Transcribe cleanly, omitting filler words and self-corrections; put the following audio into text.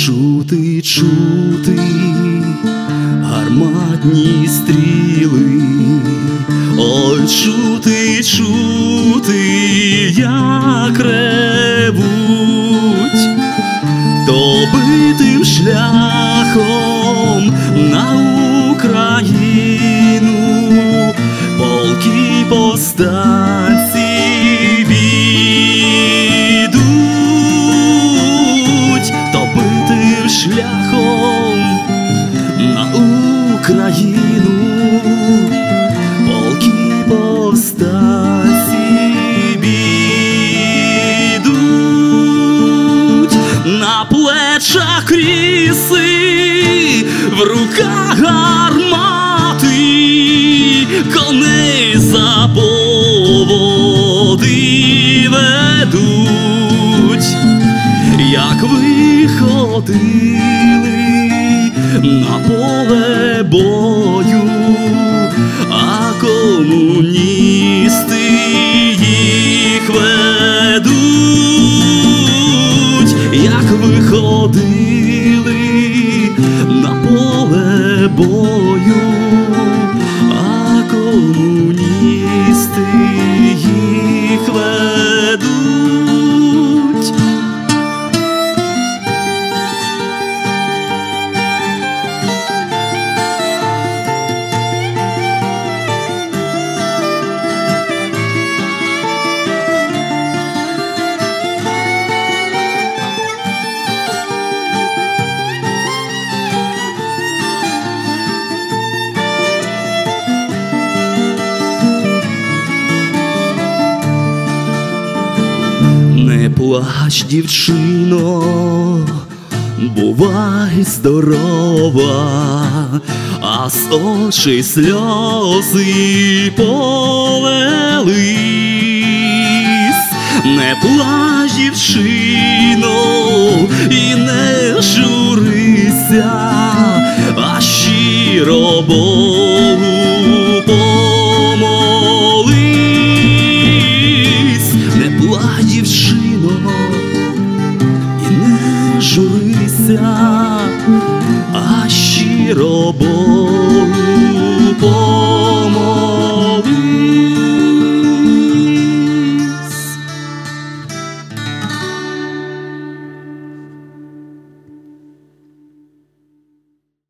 чути, чути гарматні стріли, ой, чути, чути, як ревуть, то битим шляхом на Україну полки повстанці йдуть, то битим шляхом на Україну полки повстанці йдуть, на плечах кріси, в руках гармати, коней за поводи ведуть, як виходили на поле бою, а комуністи їх ведуть, як виходили на поле бою, а комуністи їх ведуть. Не плач, дівчино, бувай здорова, а з очей сльози полились. Не плач, дівчино, і не журися, а щиро Богу помолись. Не плач, дівчино, і не журися, а щиро Богу